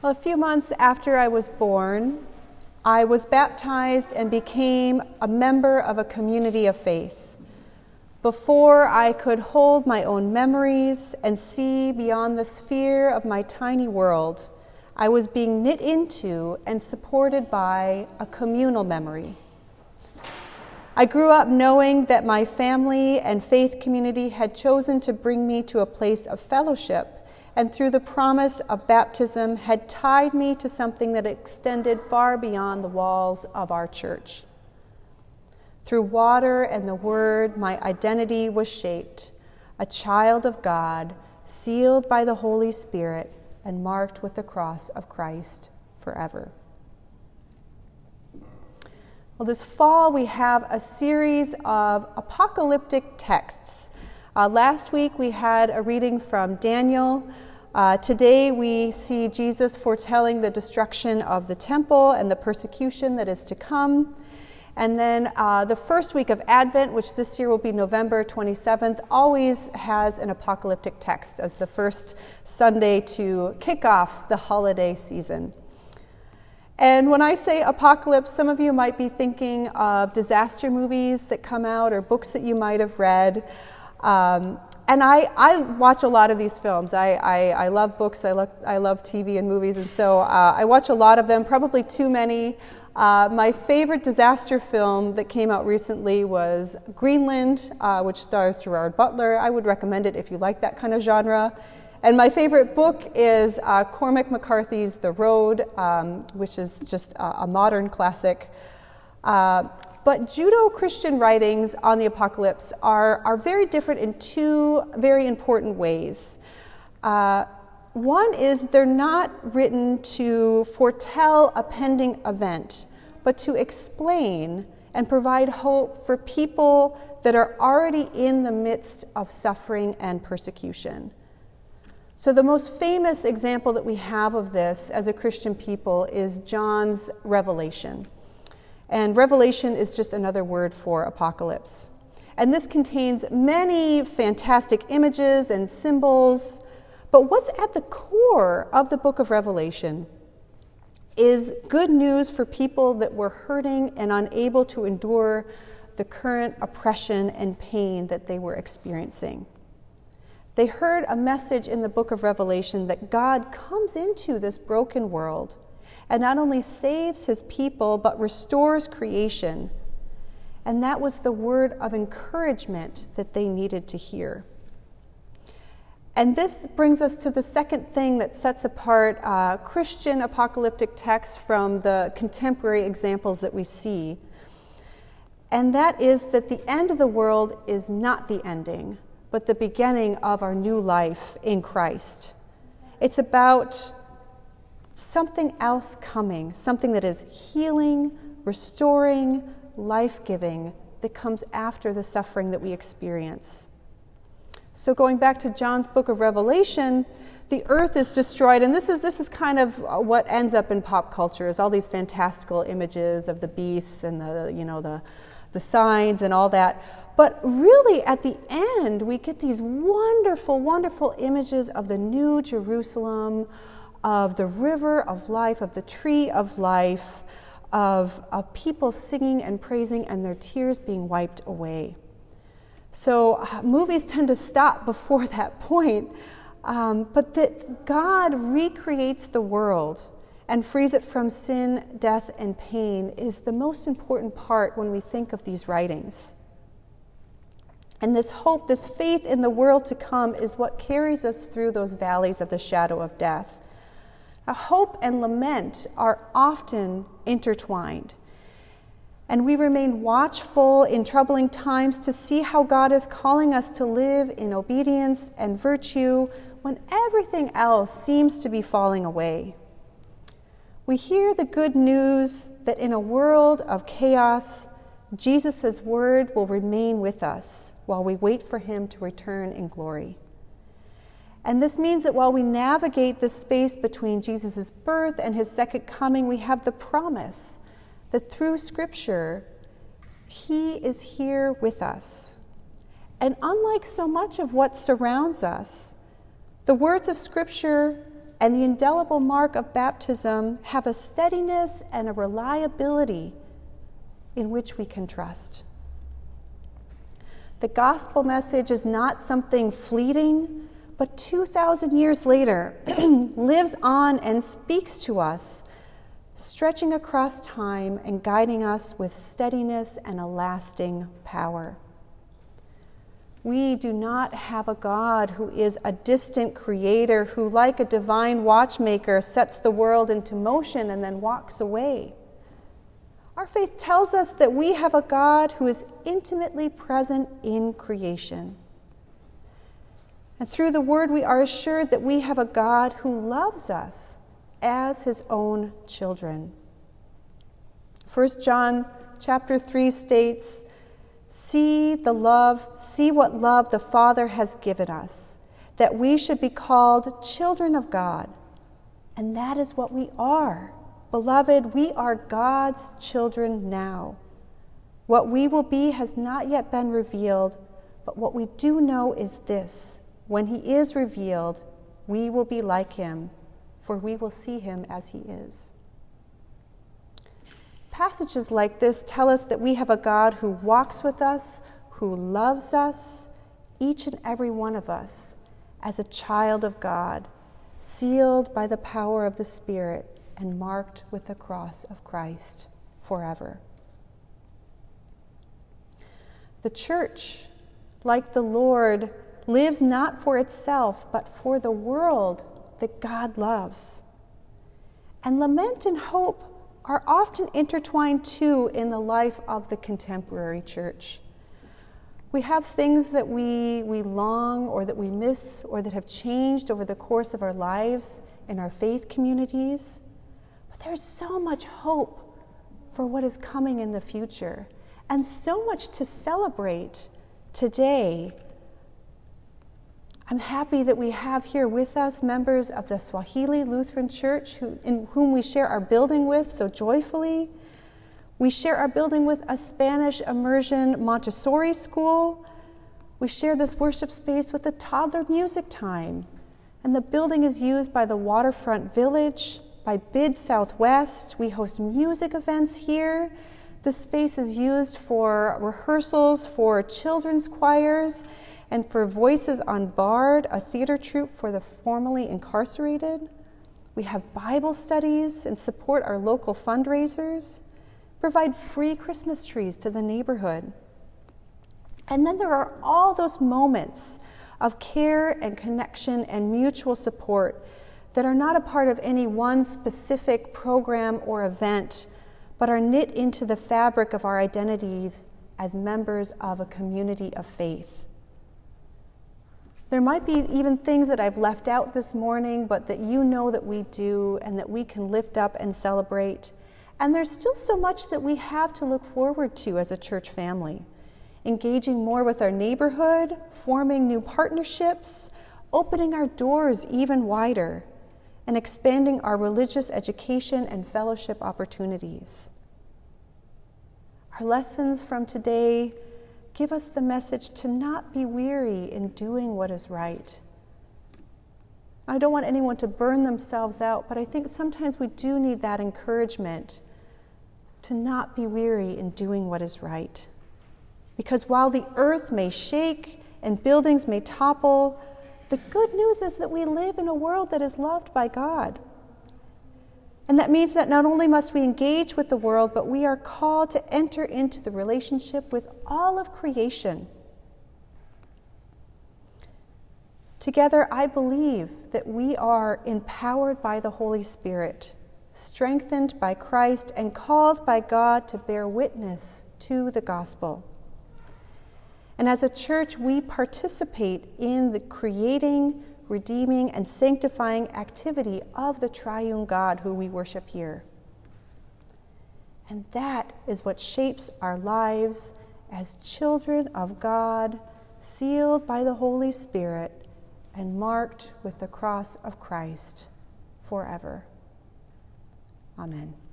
Well, a few months after I was born, I was baptized and became a member of a community of faith. Before I could hold my own memories and see beyond the sphere of my tiny world, I was being knit into and supported by a communal memory. I grew up knowing that my family and faith community had chosen to bring me to a place of fellowship, and through the promise of baptism had tied me to something that extended far beyond the walls of our church. Through water and the Word, my identity was shaped, a child of God, sealed by the Holy Spirit and marked with the cross of Christ forever. Well, this fall we have a series of apocalyptic texts. Last week we had a reading from Daniel. Today we see Jesus foretelling the destruction of the temple and the persecution that is to come. And then the first week of Advent, which this year will be November 27th, always has an apocalyptic text as the first Sunday to kick off the holiday season. And when I say apocalypse, some of you might be thinking of disaster movies that come out or books that you might have read. And I watch a lot of these films. I love books, I love TV and movies, and so I watch a lot of them, probably too many. My favorite disaster film that came out recently was Greenland, which stars Gerard Butler. I would recommend it if you like that kind of genre. And my favorite book is Cormac McCarthy's The Road, which is just a modern classic. But Judeo-Christian writings on the apocalypse are very different in two very important ways. One is they're not written to foretell a pending event, but to explain and provide hope for people that are already in the midst of suffering and persecution. So the most famous example that we have of this as a Christian people is John's Revelation. And Revelation is just another word for apocalypse. And this contains many fantastic images and symbols. But what's at the core of the book of Revelation is good news for people that were hurting and unable to endure the current oppression and pain that they were experiencing. They heard a message in the book of Revelation that God comes into this broken world and not only saves his people, but restores creation. And that was the word of encouragement that they needed to hear. And this brings us to the second thing that sets apart Christian apocalyptic texts from the contemporary examples that we see. And that is that the end of the world is not the ending, but the beginning of our new life in Christ. It's about something else coming, something that is healing, restoring, life-giving, that comes after the suffering that we experience. So going back to John's book of Revelation, the earth is destroyed, and this is kind of what ends up in pop culture, is all these fantastical images of the beasts and the signs and all that. But really, at the end, we get these wonderful, wonderful images of the New Jerusalem, of the river of life, of the tree of life, of people singing and praising and their tears being wiped away. So movies tend to stop before that point, but that God recreates the world and frees it from sin, death, and pain is the most important part when we think of these writings. And this hope, this faith in the world to come is what carries us through those valleys of the shadow of death. Now, hope and lament are often intertwined, and we remain watchful in troubling times to see how God is calling us to live in obedience and virtue when everything else seems to be falling away. We hear the good news that in a world of chaos, Jesus' word will remain with us while we wait for him to return in glory. And this means that while we navigate the space between Jesus' birth and his second coming, we have the promise that through Scripture, he is here with us. And unlike so much of what surrounds us, the words of Scripture and the indelible mark of baptism have a steadiness and a reliability in which we can trust. The gospel message is not something fleeting, but 2,000 years later lives on and speaks to us, stretching across time and guiding us with steadiness and a lasting power. We do not have a God who is a distant creator who, like a divine watchmaker, sets the world into motion and then walks away. Our faith tells us that we have a God who is intimately present in creation. And through the Word, we are assured that we have a God who loves us as his own children. 1 John chapter 3 states, See what love the Father has given us, that we should be called children of God. And that is what we are. Beloved, we are God's children now. What we will be has not yet been revealed, but what we do know is this: when he is revealed, we will be like him, for we will see him as he is. Passages like this tell us that we have a God who walks with us, who loves us, each and every one of us, as a child of God, sealed by the power of the Spirit and marked with the cross of Christ forever. The church, like the Lord, lives not for itself, but for the world that God loves. And lament and hope are often intertwined too in the life of the contemporary church. We have things that we long or that we miss or that have changed over the course of our lives in our faith communities. But there's so much hope for what is coming in the future and so much to celebrate today. I'm happy that we have here with us members of the Swahili Lutheran Church in whom we share our building with so joyfully. We share our building with a Spanish immersion Montessori school. We share this worship space with a toddler music time. And the building is used by the Waterfront Village, by Bid Southwest. We host music events here. The space is used for rehearsals for children's choirs and for Voices on Bard, a theater troupe for the formerly incarcerated. We have Bible studies and support our local fundraisers, provide free Christmas trees to the neighborhood. And then there are all those moments of care and connection and mutual support that are not a part of any one specific program or event, but are knit into the fabric of our identities as members of a community of faith. There might be even things that I've left out this morning, but that you know that we do and that we can lift up and celebrate. And there's still so much that we have to look forward to as a church family. Engaging more with our neighborhood, forming new partnerships, opening our doors even wider, and expanding our religious education and fellowship opportunities. Our lessons from today give us the message to not be weary in doing what is right. I don't want anyone to burn themselves out, but I think sometimes we do need that encouragement to not be weary in doing what is right. Because while the earth may shake and buildings may topple, the good news is that we live in a world that is loved by God. And that means that not only must we engage with the world, but we are called to enter into the relationship with all of creation. Together, I believe that we are empowered by the Holy Spirit, strengthened by Christ, and called by God to bear witness to the gospel. And as a church, we participate in the creating, redeeming, and sanctifying activity of the triune God who we worship here. And that is what shapes our lives as children of God, sealed by the Holy Spirit and marked with the cross of Christ forever. Amen.